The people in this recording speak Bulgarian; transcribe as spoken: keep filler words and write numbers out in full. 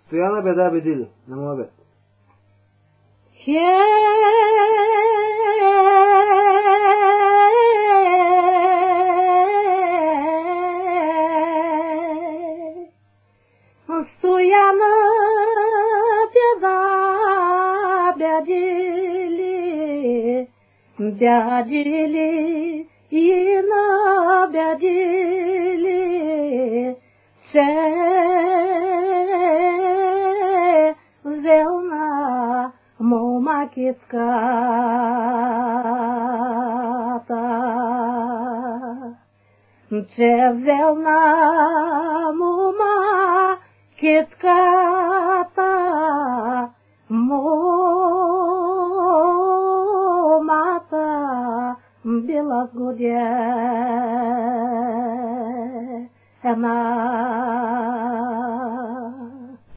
Стояна беда бедил, на моя бед. Стояна беда бедили, бедили и на бедили се взелна мома китката, че взелна мома китката, момата била сгодена.